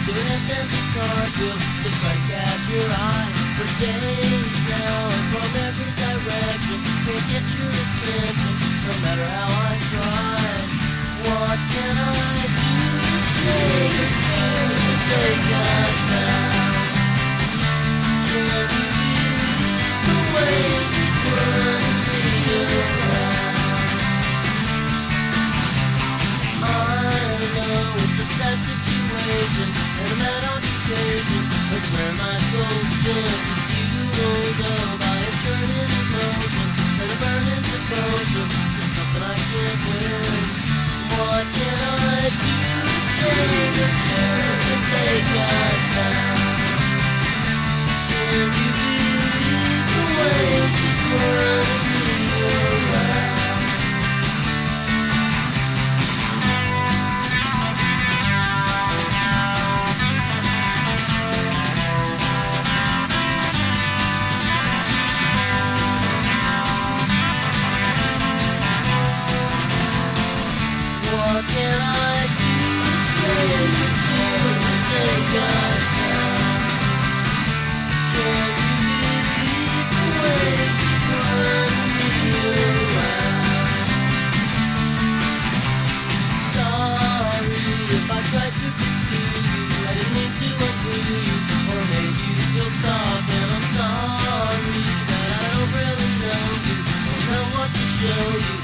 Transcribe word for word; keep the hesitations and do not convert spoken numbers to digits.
doing handstands and cartwheels to try to catch your eye for days now, and from every direction can't get your attention, no matter how I try. What can I do to shake as soon as they got down? Can you believe the way she's running me around? I know it's a sad situation and a mad occupation, that's where my soul's been fueled up by a churning emotion and a burning devotion to something I can't win. What can I do to save as soon as they got down? Can you believe the way she's running me around? What can I do to save as soon as they got down? Can you believe the way she's running me around? Sorry if I tried to pursue you, I didn't mean to undo you or make you feel soft, and I'm sorry that I don't really know you or know what to show you.